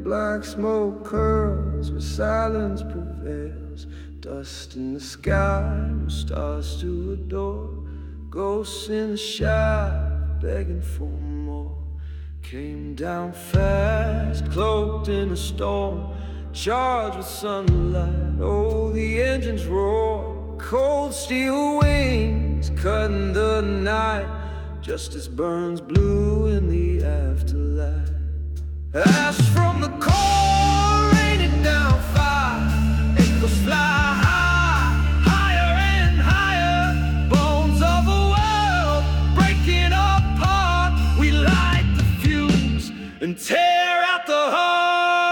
black smoke curls where silence prevails. Dust in the sky, no stars to adore. Ghosts in the shadow, begging for more. Came down fast, cloaked in a storm, charged with sunlight. Oh, the engines roar, cold steel wings cutting the night, just as burns blue in the afterlife. Ash from the core, raining down fire. Echoes fly high, higher and higher. Bones of a world breaking apart. We light the fuse and tear out the heart.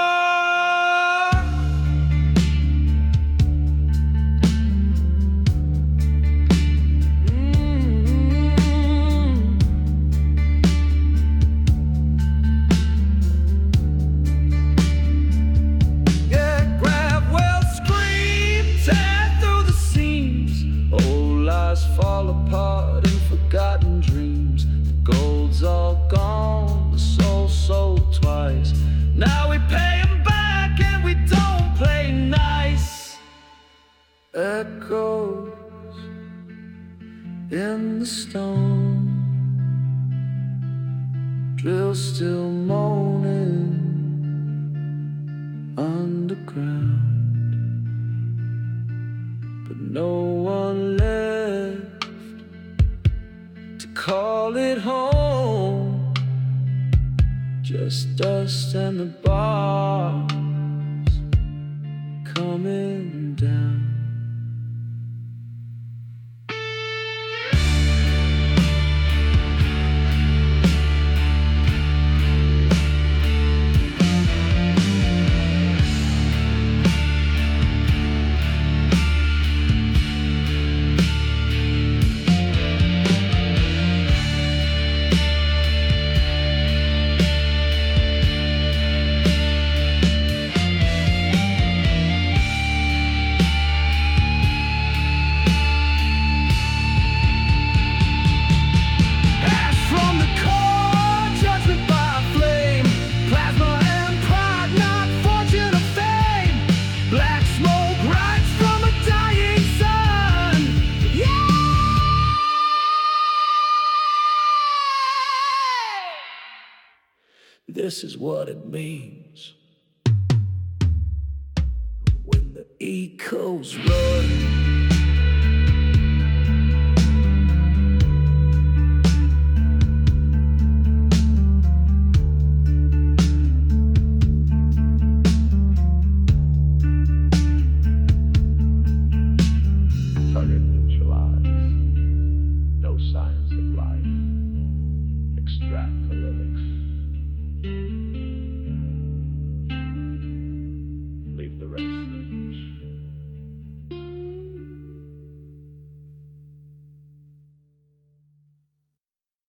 Fall apart in forgotten dreams. The gold's all gone, the soul sold twice. Now we pay 'em back and we don't play nice. Echoes in the stone, drill still moaning underground, but no one left to call it home. Just dust and the bars coming down. This is what it means when the echoes run.